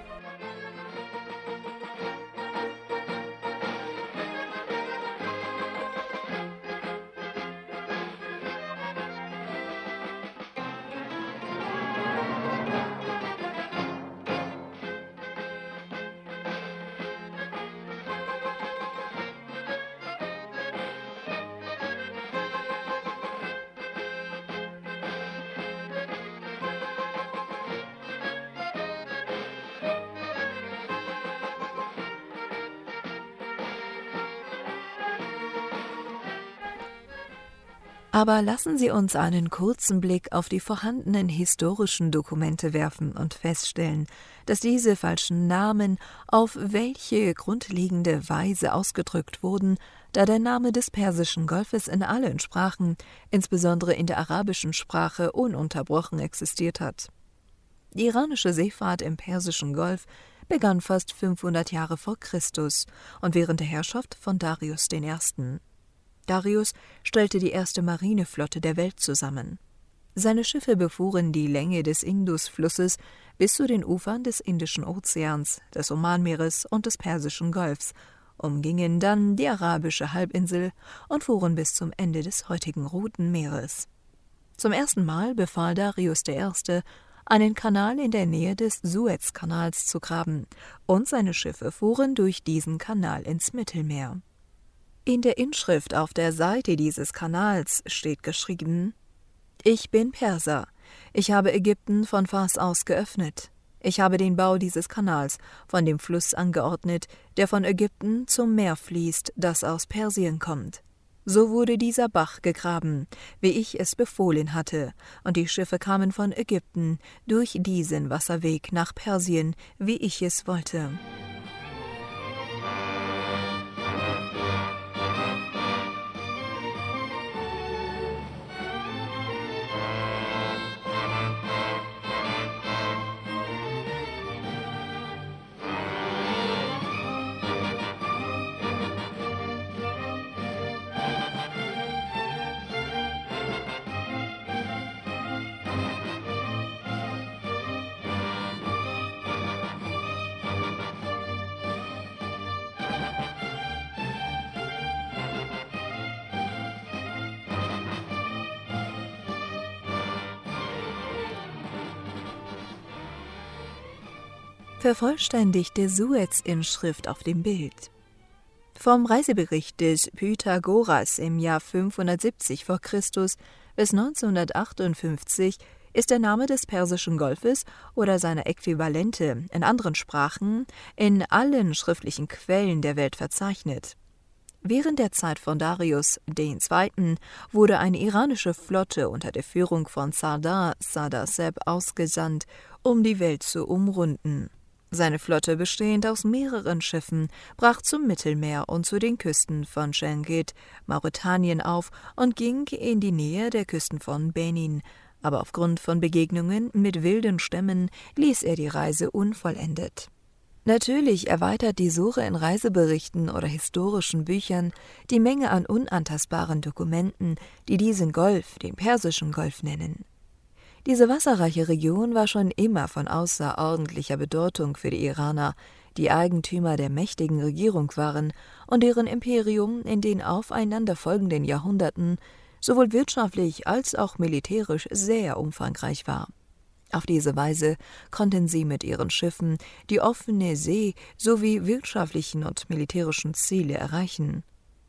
Aber lassen Sie uns einen kurzen Blick auf die vorhandenen historischen Dokumente werfen und feststellen, dass diese falschen Namen auf welche grundlegende Weise ausgedrückt wurden, da der Name des Persischen Golfes in allen Sprachen, insbesondere in der arabischen Sprache, ununterbrochen existiert hat. Die iranische Seefahrt im Persischen Golf begann fast fünfhundert Jahre vor Christus und während der Herrschaft von Darius der Erste. Darius stellte die erste Marineflotte der Welt zusammen. Seine Schiffe befuhren die Länge des Indusflusses bis zu den Ufern des Indischen Ozeans, des Omanmeeres und des Persischen Golfs, umgingen dann die arabische Halbinsel und fuhren bis zum Ende des heutigen Roten Meeres. Zum ersten Mal befahl Darius der Erste, einen Kanal in der Nähe des Suezkanals zu graben, und seine Schiffe fuhren durch diesen Kanal ins Mittelmeer. In der Inschrift auf der Seite dieses Kanals steht geschrieben: Ich bin Perser. Ich habe Ägypten von Fars aus geöffnet. Ich habe den Bau dieses Kanals von dem Fluss angeordnet, der von Ägypten zum Meer fließt, das aus Persien kommt. So wurde dieser Bach gegraben, wie ich es befohlen hatte, und die Schiffe kamen von Ägypten durch diesen Wasserweg nach Persien, wie ich es wollte. Vervollständigte Suez-Inschrift auf dem Bild. Vom Reisebericht des Pythagoras im Jahr fünfhundertsiebzig vor Christus bis neunzehnhundertachtundfünfzig ist der Name des Persischen Golfes oder seiner Äquivalente in anderen Sprachen in allen schriftlichen Quellen der Welt verzeichnet. Während der Zeit von Darius der Zweite wurde eine iranische Flotte unter der Führung von Sardar Sadaseb ausgesandt, um die Welt zu umrunden. Seine Flotte, bestehend aus mehreren Schiffen, brach zum Mittelmeer und zu den Küsten von Schenget, Mauretanien auf und ging in die Nähe der Küsten von Benin. Aber aufgrund von Begegnungen mit wilden Stämmen ließ er die Reise unvollendet. Natürlich erweitert die Suche in Reiseberichten oder historischen Büchern die Menge an unantastbaren Dokumenten, die diesen Golf, den Persischen Golf, nennen. Diese wasserreiche Region war schon immer von außerordentlicher Bedeutung für die Iraner, die Eigentümer der mächtigen Regierung waren und deren Imperium in den aufeinanderfolgenden Jahrhunderten sowohl wirtschaftlich als auch militärisch sehr umfangreich war. Auf diese Weise konnten sie mit ihren Schiffen die offene See sowie wirtschaftlichen und militärischen Ziele erreichen.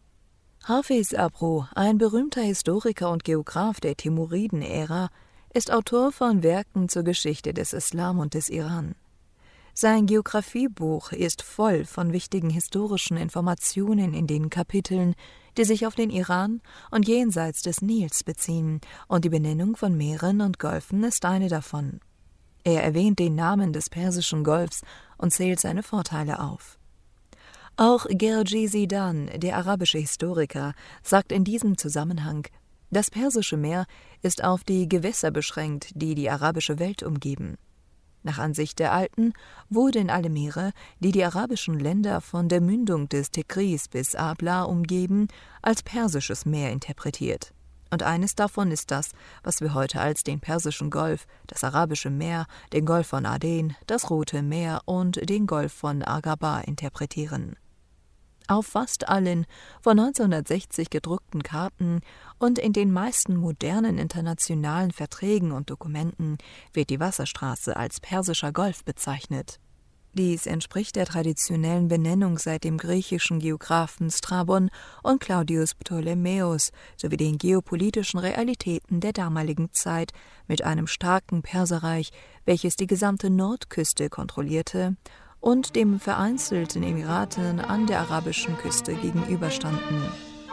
Hafiz Abru, ein berühmter Historiker und Geograph der Timuriden-Ära, ist Autor von Werken zur Geschichte des Islam und des Iran. Sein Geographiebuch ist voll von wichtigen historischen Informationen in den Kapiteln, die sich auf den Iran und jenseits des Nils beziehen, und die Benennung von Meeren und Golfen ist eine davon. Er erwähnt den Namen des Persischen Golfs und zählt seine Vorteile auf. Auch Gergi Sidan, der arabische Historiker, sagt in diesem Zusammenhang: Das Persische Meer ist auf die Gewässer beschränkt, die die arabische Welt umgeben. Nach Ansicht der Alten wurden alle Meere, die die arabischen Länder von der Mündung des Tigris bis Abla umgeben, als Persisches Meer interpretiert. Und eines davon ist das, was wir heute als den Persischen Golf, das Arabische Meer, den Golf von Aden, das Rote Meer und den Golf von Aqaba interpretieren. Auf fast allen von neunzehnhundertsechzig gedruckten Karten und in den meisten modernen internationalen Verträgen und Dokumenten wird die Wasserstraße als Persischer Golf bezeichnet. Dies entspricht der traditionellen Benennung seit dem griechischen Geographen Strabon und Claudius Ptolemäus sowie den geopolitischen Realitäten der damaligen Zeit mit einem starken Perserreich, welches die gesamte Nordküste kontrollierte, und dem vereinzelten Emiraten an der arabischen Küste gegenüberstanden.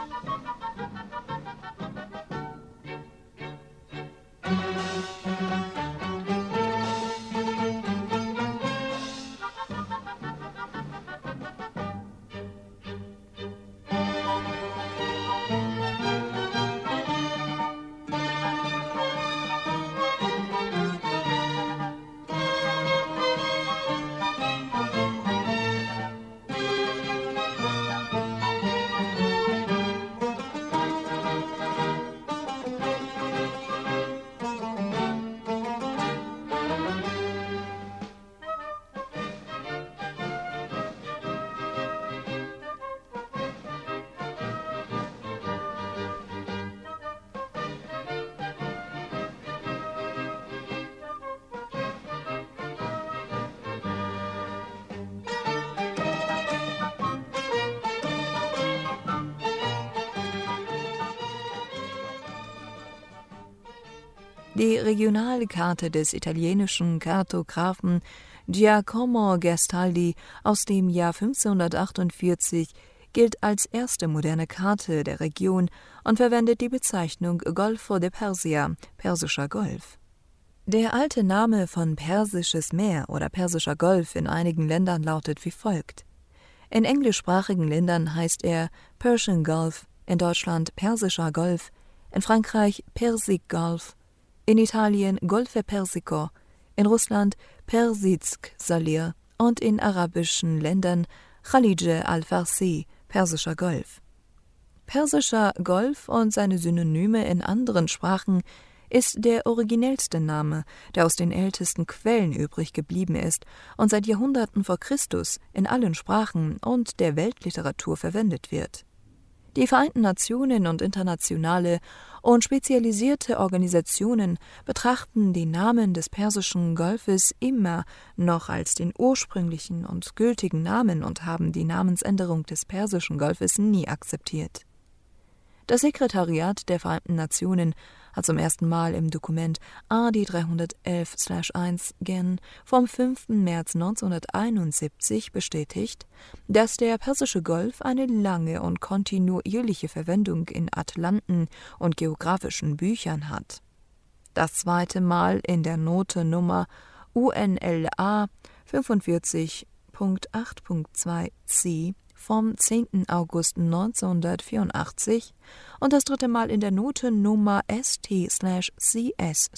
Die Regionalkarte des italienischen Kartografen Giacomo Gastaldi aus dem Jahr fünfzehnhundertachtundvierzig gilt als erste moderne Karte der Region und verwendet die Bezeichnung Golfo de Persia, Persischer Golf. Der alte Name von Persisches Meer oder Persischer Golf in einigen Ländern lautet wie folgt. In englischsprachigen Ländern heißt er Persian Gulf, in Deutschland Persischer Golf, in Frankreich Persic Gulf, in Italien Golfe Persico, in Russland Persizk Salir und in arabischen Ländern Khalidje al-Farsi, Persischer Golf. Persischer Golf und seine Synonyme in anderen Sprachen ist der originellste Name, der aus den ältesten Quellen übrig geblieben ist und seit Jahrhunderten vor Christus in allen Sprachen und der Weltliteratur verwendet wird. Die Vereinten Nationen und internationale und spezialisierte Organisationen betrachten den Namen des Persischen Golfes immer noch als den ursprünglichen und gültigen Namen und haben die Namensänderung des Persischen Golfes nie akzeptiert. Das Sekretariat der Vereinten Nationen hat zum ersten Mal im Dokument A D dreihundertelf eins gen vom fünften März neunzehnhunderteinundsiebzig bestätigt, dass der Persische Golf eine lange und kontinuierliche Verwendung in Atlanten und geografischen Büchern hat. Das zweite Mal in der Note Nummer U N L A fünfundvierzig Punkt acht Punkt zwei c vom zehnten August neunzehnhundertvierundachtzig und das dritte Mal in der Note Nummer S T C S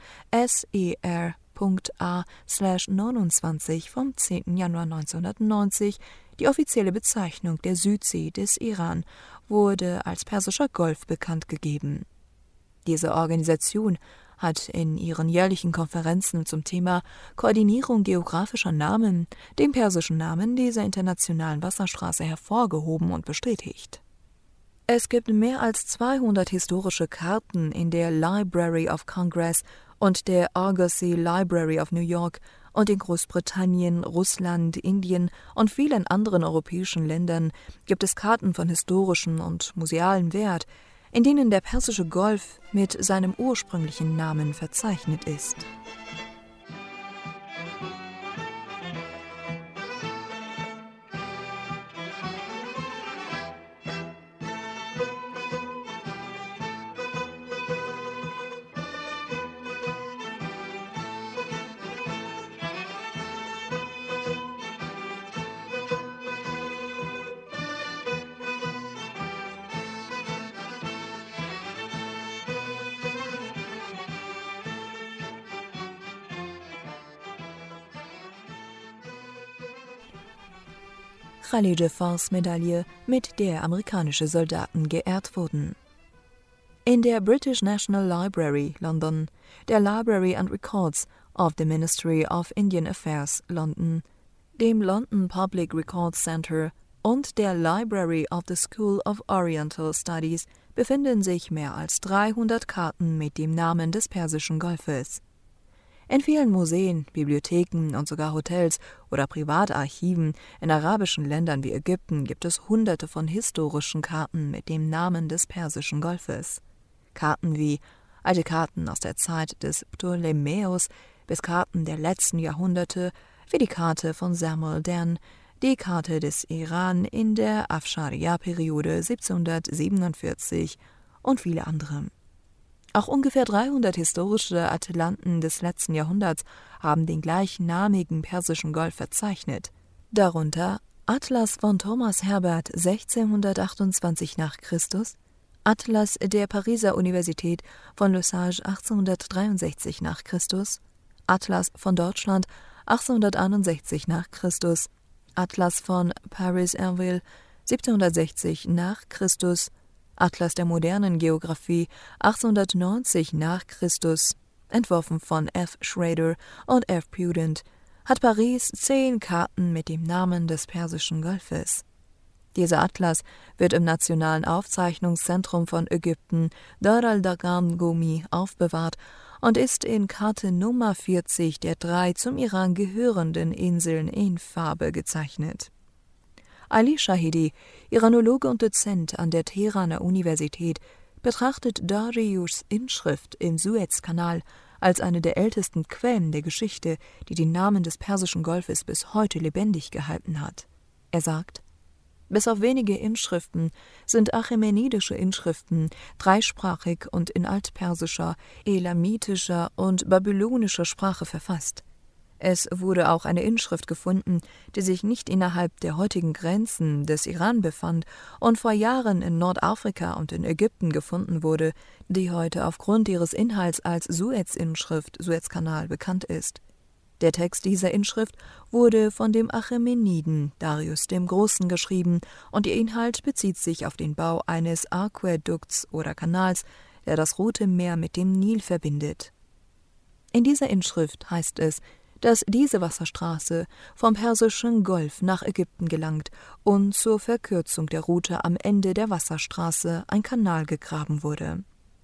S E R Punkt A neunundzwanzig vom zehnten Januar neunzehnhundertneunzig. Die offizielle Bezeichnung der Südsee des Iran wurde als Persischer Golf bekannt gegeben. Diese Organisation hat in ihren jährlichen Konferenzen zum Thema Koordinierung geografischer Namen den persischen Namen dieser internationalen Wasserstraße hervorgehoben und bestätigt. Es gibt mehr als zweihundert historische Karten in der Library of Congress und der Argosy Library of New York, und in Großbritannien, Russland, Indien und vielen anderen europäischen Ländern gibt es Karten von historischem und musealem Wert, in denen der Persische Golf mit seinem ursprünglichen Namen verzeichnet ist. Khalifa-Force-Medaille, mit der amerikanische Soldaten geehrt wurden. In der British National Library, London, der Library and Records of the Ministry of Indian Affairs, London, dem London Public Records Center und der Library of the School of Oriental Studies befinden sich mehr als dreihundert Karten mit dem Namen des Persischen Golfes. In vielen Museen, Bibliotheken und sogar Hotels oder Privatarchiven in arabischen Ländern wie Ägypten gibt es hunderte von historischen Karten mit dem Namen des Persischen Golfes. Karten wie alte Karten aus der Zeit des Ptolemäus bis Karten der letzten Jahrhunderte, wie die Karte von Samuel Dann, die Karte des Iran in der Afschariya-Periode siebzehnhundertsiebenundvierzig und viele andere. Auch ungefähr dreihundert historische Atlanten des letzten Jahrhunderts haben den gleichnamigen Persischen Golf verzeichnet. Darunter Atlas von Thomas Herbert sechzehnhundertachtundzwanzig nach Christus, Atlas der Pariser Universität von Le Sage achtzehnhundertdreiundsechzig nach Christus, Atlas von Deutschland achtzehnhunderteinundsechzig nach Christus, Atlas von Paris-Erville siebzehnhundertsechzig nach Christus, Atlas der modernen Geographie achtzehnhundertneunzig nach Christus, entworfen von F. Schrader und F. Pudent, hat Paris zehn Karten mit dem Namen des Persischen Golfes. Dieser Atlas wird im Nationalen Aufzeichnungszentrum von Ägypten, Dar al-Dagam Gomi, aufbewahrt und ist in Karte Nummer vierzig der drei zum Iran gehörenden Inseln in Farbe gezeichnet. Ali Shahidi, Iranologe und Dozent an der Teheraner Universität, betrachtet Darius' Inschrift im Suezkanal als eine der ältesten Quellen der Geschichte, die den Namen des Persischen Golfes bis heute lebendig gehalten hat. Er sagt: Bis auf wenige Inschriften sind achämenidische Inschriften dreisprachig und in altpersischer, elamitischer und babylonischer Sprache verfasst. Es wurde auch eine Inschrift gefunden, die sich nicht innerhalb der heutigen Grenzen des Iran befand und vor Jahren in Nordafrika und in Ägypten gefunden wurde, die heute aufgrund ihres Inhalts als Suez-Inschrift, Suezkanal, bekannt ist. Der Text dieser Inschrift wurde von dem Achämeniden Darius dem Großen geschrieben und ihr Inhalt bezieht sich auf den Bau eines Aquädukts oder Kanals, der das Rote Meer mit dem Nil verbindet. In dieser Inschrift heißt es, dass diese Wasserstraße vom Persischen Golf nach Ägypten gelangt und zur Verkürzung der Route am Ende der Wasserstraße ein Kanal gegraben wurde.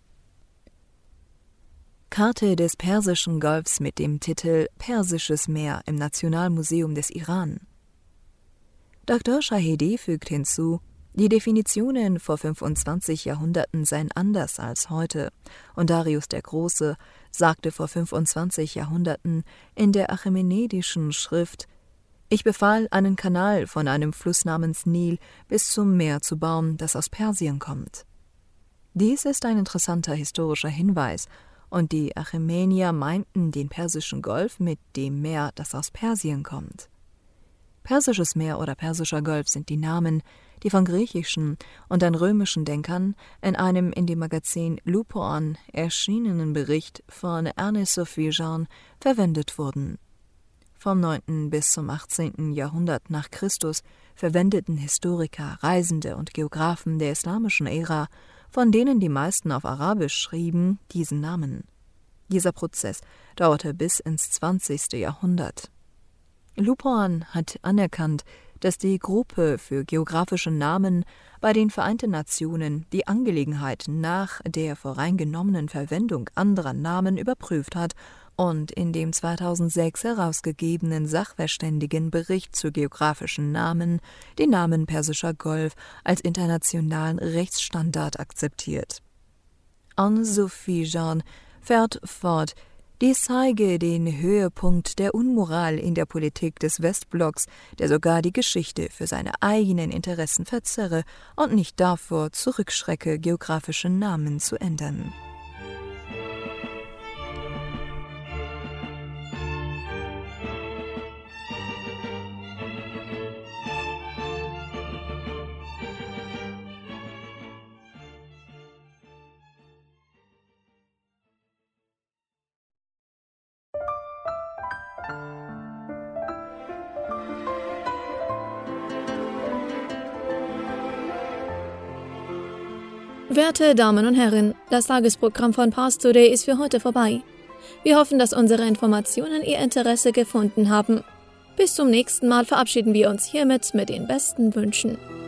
Karte des Persischen Golfs mit dem Titel Persisches Meer im Nationalmuseum des Iran. Doktor Shahidi fügt hinzu, die Definitionen vor fünfundzwanzig Jahrhunderten seien anders als heute, und Darius der Große sagte vor fünfundzwanzig Jahrhunderten in der achämenidischen Schrift: Ich befahl, einen Kanal von einem Fluss namens Nil bis zum Meer zu bauen, das aus Persien kommt. Dies ist ein interessanter historischer Hinweis, und die Achämenier meinten den Persischen Golf mit dem Meer, das aus Persien kommt. Persisches Meer oder Persischer Golf sind die Namen, die von griechischen und dann römischen Denkern in einem in dem Magazin Lupoan erschienenen Bericht von Ernest Sophie-Jean verwendet wurden. Vom neunten bis zum achtzehnten Jahrhundert nach Christus verwendeten Historiker, Reisende und Geographen der islamischen Ära, von denen die meisten auf Arabisch schrieben, diesen Namen. Dieser Prozess dauerte bis ins zwanzigste Jahrhundert. Lupoan hat anerkannt, dass die Gruppe für geografische Namen bei den Vereinten Nationen die Angelegenheit nach der voreingenommenen Verwendung anderer Namen überprüft hat und in dem zweitausendsechs herausgegebenen Sachverständigenbericht zu geografischen Namen den Namen Persischer Golf als internationalen Rechtsstandard akzeptiert. Anne-Sophie Jean fährt fort: Dies zeige den Höhepunkt der Unmoral in der Politik des Westblocks, der sogar die Geschichte für seine eigenen Interessen verzerre und nicht davor zurückschrecke, geografische Namen zu ändern. Werte Damen und Herren, das Tagesprogramm von Pars Today ist für heute vorbei. Wir hoffen, dass unsere Informationen Ihr Interesse gefunden haben. Bis zum nächsten Mal verabschieden wir uns hiermit mit den besten Wünschen.